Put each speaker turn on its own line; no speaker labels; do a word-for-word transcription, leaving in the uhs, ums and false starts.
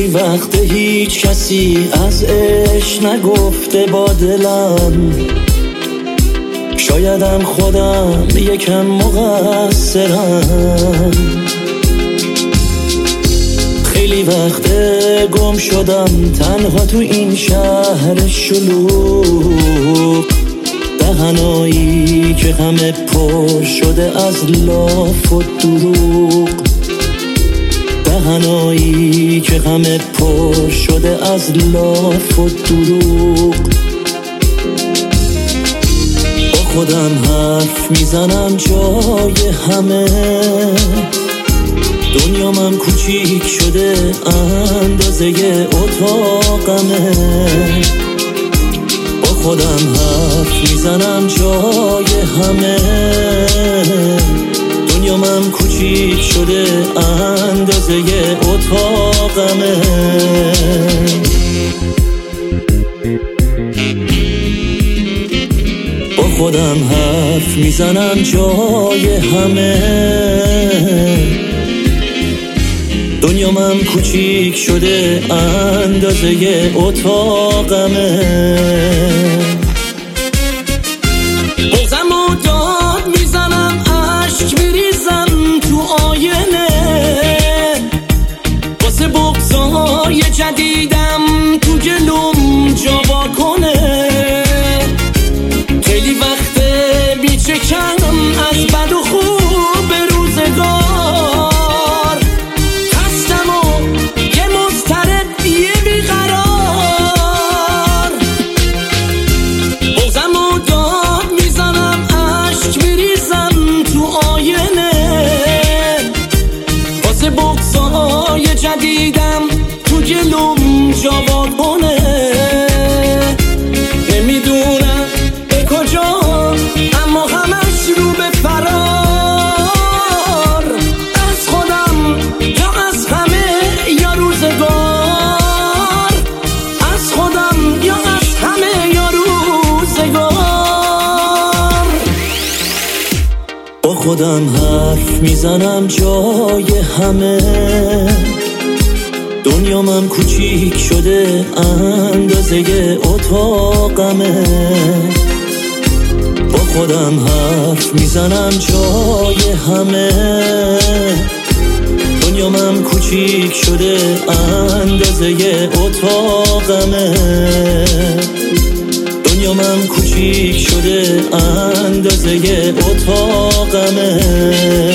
خیلی وقت هیچ کسی از عشق نگفته با دلم، شایدم خودم یکم مقصرم. خیلی وقت گم شدم تنها تو این شهر شلوغ، دهنایی که همه پر شده از لاف و دروغ، دهنایی که همه پر شده از لاف و دروغ. با خودم حرف میزنم جای همه، دنیامم کوچیک شده اندازه اتاقمه. با خودم حرف میزنم جای همه، دنیامم کوچیک شده اندازه اتاقمه. با خودم حرف میزنم جای همه، دنیامم کوچیک شده اندازه اتاقمه. بغضم و داد میزنم عشق میریزم تو آینه، واسه بغضای جدیدم تو گلوم جوا کنه. خیلی وقته بیچکم از بد و خوب روزگار، خستم و یه مضطرب یه بیقرار. بغضم و داد میزنم عشق میریزم تو آینه، واسه بغضای جدیدم تو گلوم جوا کنه. نمیدونم به کجا اما همش رو به فرار، از خودم یا از همه یا روزگار، از خودم یا از همه یا روزگار. با خودم حرف میزنم جای همه، دنیامم کوچیک شده اندازه اتاقمه. با خودم حرف میزنم جای همه، دنیامم کوچیک شده اندازه اتاقمه. دنیامم کوچیک شده اندازه اتاقمه.